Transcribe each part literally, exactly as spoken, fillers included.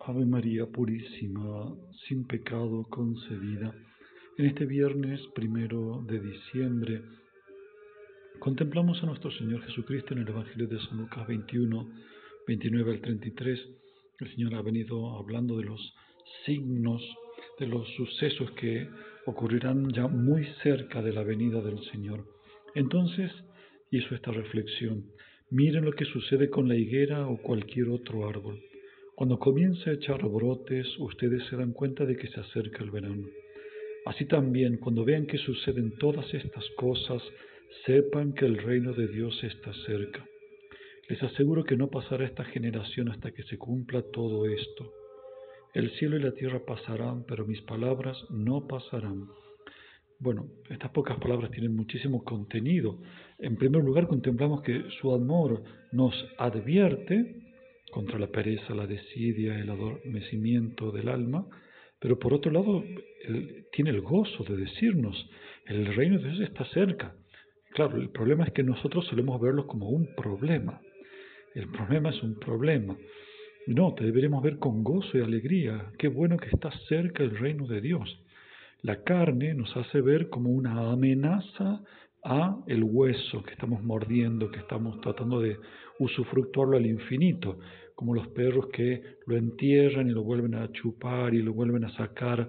Ave María Purísima, sin pecado concebida. En este viernes primero de diciembre contemplamos a nuestro Señor Jesucristo en el Evangelio de San Lucas veintiuno, veintinueve al treinta y tres. El Señor ha venido hablando de los signos, de los sucesos que ocurrirán ya muy cerca de la venida del Señor. Entonces hizo esta reflexión: miren lo que sucede con la higuera o cualquier otro árbol. Cuando comienza a echar brotes, ustedes se dan cuenta de que se acerca el verano. Así también, cuando vean que suceden todas estas cosas, sepan que el reino de Dios está cerca. Les aseguro que no pasará esta generación hasta que se cumpla todo esto. El cielo y la tierra pasarán, pero mis palabras no pasarán. Bueno, estas pocas palabras tienen muchísimo contenido. En primer lugar, contemplamos que su amor nos advierte contra la pereza, la desidia, el adormecimiento del alma, pero por otro lado, él tiene el gozo de decirnos: el reino de Dios está cerca. Claro, el problema es que nosotros solemos verlo como un problema. El problema es un problema. No, te deberemos ver con gozo y alegría. Qué bueno que está cerca el reino de Dios. La carne nos hace ver como una amenaza a el hueso que estamos mordiendo, que estamos tratando de usufructuarlo al infinito, como los perros que lo entierran y lo vuelven a chupar y lo vuelven a sacar,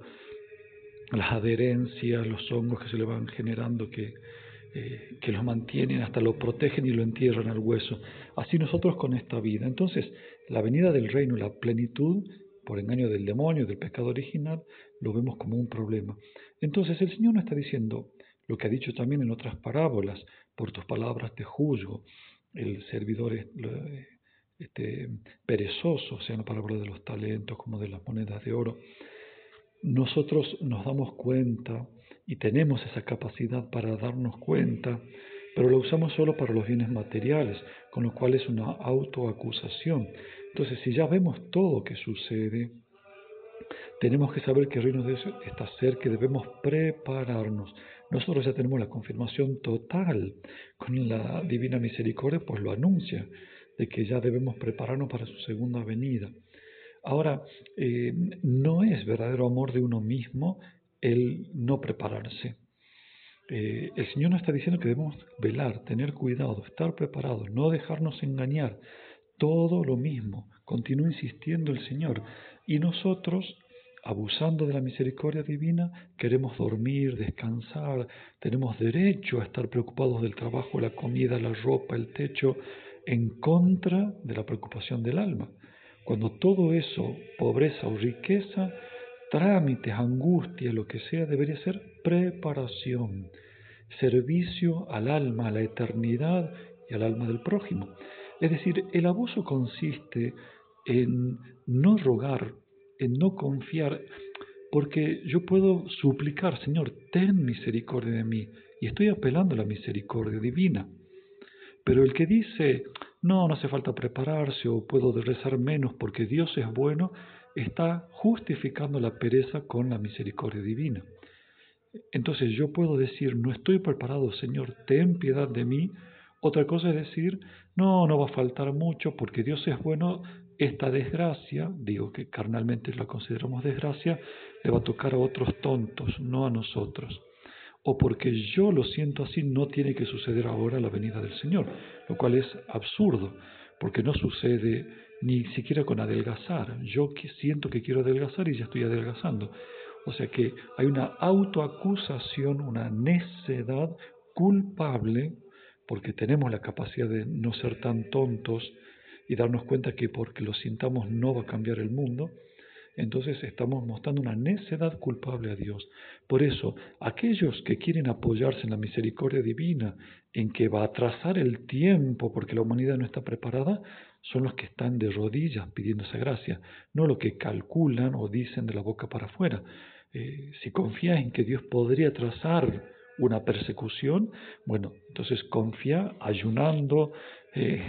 las adherencias, los hongos que se le van generando, que, eh, que los mantienen, hasta lo protegen y lo entierran al hueso. Así nosotros con esta vida. Entonces, la venida del reino, la plenitud, por engaño del demonio, del pecado original, lo vemos como un problema. Entonces el Señor nos está diciendo lo que ha dicho también en otras parábolas: por tus palabras te juzgo. El servidor es este, perezoso, sea en la parábola de los talentos como de las monedas de oro. Nosotros nos damos cuenta y tenemos esa capacidad para darnos cuenta, pero lo usamos solo para los bienes materiales, con lo cual es una autoacusación. Entonces, si ya vemos todo que sucede, tenemos que saber que el reino de Dios está cerca y debemos prepararnos. Nosotros ya tenemos la confirmación total con la divina misericordia, pues lo anuncia, de que ya debemos prepararnos para su segunda venida. Ahora, eh, no es verdadero amor de uno mismo el no prepararse. Eh, el Señor nos está diciendo que debemos velar, tener cuidado, estar preparados, no dejarnos engañar. Todo lo mismo, continúa insistiendo el Señor. Y nosotros, abusando de la misericordia divina, queremos dormir, descansar, tenemos derecho a estar preocupados del trabajo, la comida, la ropa, el techo, en contra de la preocupación del alma. Cuando todo eso, pobreza o riqueza, trámites, angustia, lo que sea, debería ser preparación, servicio al alma, a la eternidad y al alma del prójimo. Es decir, el abuso consiste en no rogar, en no confiar, porque yo puedo suplicar: Señor, ten misericordia de mí, y estoy apelando a la misericordia divina. Pero el que dice: no, no hace falta prepararse, o puedo rezar menos porque Dios es bueno, está justificando la pereza con la misericordia divina. Entonces yo puedo decir: no estoy preparado, Señor, ten piedad de mí. Otra cosa es decir: no, no va a faltar mucho porque Dios es bueno, esta desgracia, digo que carnalmente la consideramos desgracia, le va a tocar a otros tontos, no a nosotros. O porque yo lo siento así, no tiene que suceder ahora la venida del Señor, lo cual es absurdo, porque no sucede ni siquiera con adelgazar. Yo que siento que quiero adelgazar y ya estoy adelgazando. O sea que hay una autoacusación, una necedad culpable, porque tenemos la capacidad de no ser tan tontos y darnos cuenta que porque lo sintamos no va a cambiar el mundo. Entonces estamos mostrando una necedad culpable a Dios. Por eso, aquellos que quieren apoyarse en la misericordia divina, en que va a atrasar el tiempo porque la humanidad no está preparada, son los que están de rodillas pidiendo esa gracia, no los que calculan o dicen de la boca para afuera. Eh, si confías en que Dios podría trazar una persecución, bueno, entonces confía ayunando, eh,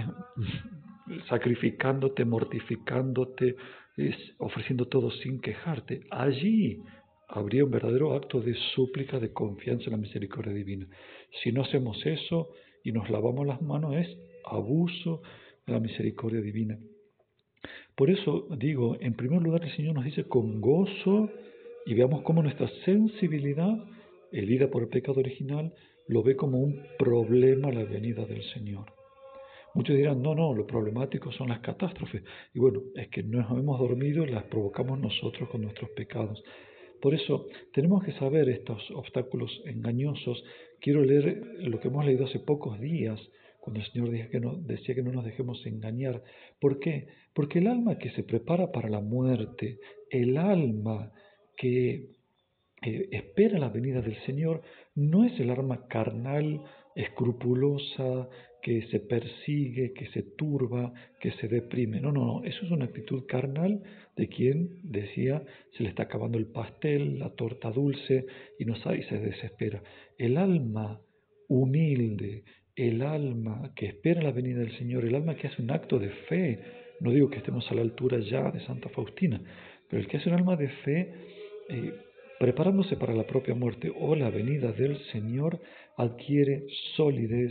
sacrificándote, mortificándote, es ofreciendo todo sin quejarte. Allí habría un verdadero acto de súplica, de confianza en la misericordia divina. Si no hacemos eso y nos lavamos las manos, es abuso de la misericordia divina. Por eso digo, en primer lugar el Señor nos dice con gozo, y veamos cómo nuestra sensibilidad, herida por el pecado original, lo ve como un problema la venida del Señor. Muchos dirán, no, no, lo problemático son las catástrofes. Y bueno, es que no nos hemos dormido y las provocamos nosotros con nuestros pecados. Por eso tenemos que saber estos obstáculos engañosos. Quiero leer lo que hemos leído hace pocos días, cuando el Señor decía que no, decía que no nos dejemos engañar. ¿Por qué? Porque el alma que se prepara para la muerte, el alma que eh, espera la venida del Señor, no es el alma carnal, escrupulosa, que se persigue, que se turba, que se deprime. No, no, no, eso es una actitud carnal de quien decía se le está acabando el pastel, la torta dulce y no sabe y se desespera. El alma humilde, el alma que espera la venida del Señor, el alma que hace un acto de fe, no digo que estemos a la altura ya de Santa Faustina, pero el que hace un alma de fe, eh, preparándose para la propia muerte o la venida del Señor, adquiere solidez,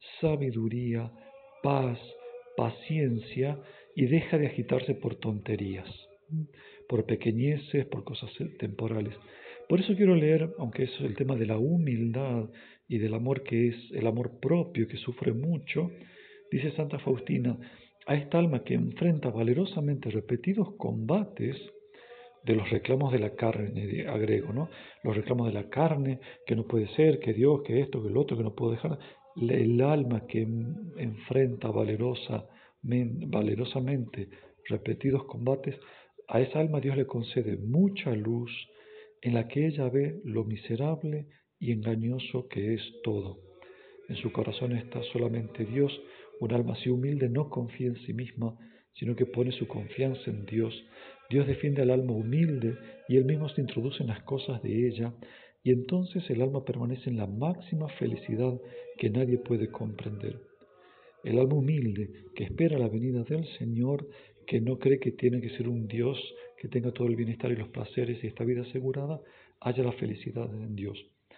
sabiduría, paz, paciencia y deja de agitarse por tonterías, por pequeñeces, por cosas temporales. Por eso quiero leer, aunque es el tema de la humildad y del amor que es el amor propio, que sufre mucho, dice Santa Faustina, a esta alma que enfrenta valerosamente repetidos combates de los reclamos de la carne, agrego, ¿no? Los reclamos de la carne, que no puede ser, que Dios, que esto, que lo otro, que no puedo dejar. El alma que enfrenta valerosa, valerosamente repetidos combates, a esa alma Dios le concede mucha luz en la que ella ve lo miserable y engañoso que es todo. En su corazón está solamente Dios. Un alma así humilde no confía en sí misma, sino que pone su confianza en Dios. Dios defiende al alma humilde y Él mismo se introduce en las cosas de ella, y entonces el alma permanece en la máxima felicidad que nadie puede comprender. El alma humilde que espera la venida del Señor, que no cree que tiene que ser un Dios que tenga todo el bienestar y los placeres y esta vida asegurada, halla la felicidad en Dios.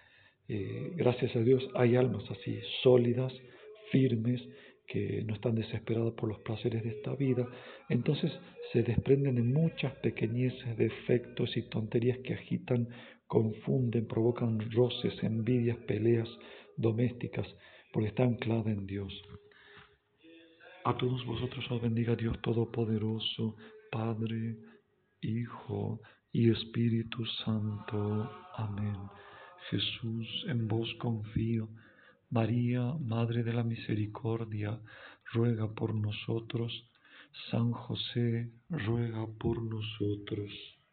Eh, gracias a Dios hay almas así, sólidas, firmes, que no están desesperadas por los placeres de esta vida. Entonces se desprenden de muchas pequeñeces, defectos y tonterías que agitan, confunden, provocan roces, envidias, peleas domésticas, porque está anclada en Dios. A todos vosotros os bendiga Dios Todopoderoso, Padre, Hijo y Espíritu Santo. Amén. Jesús, en vos confío. María, Madre de la Misericordia, ruega por nosotros. San José, ruega por nosotros.